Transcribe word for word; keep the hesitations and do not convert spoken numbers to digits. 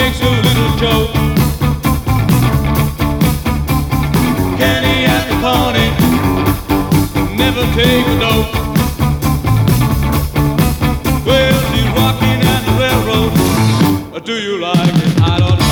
makes a little joke. Kenny at the party, never take a dope. Well, she's rocking at the railroad. Do you like it? I don't know.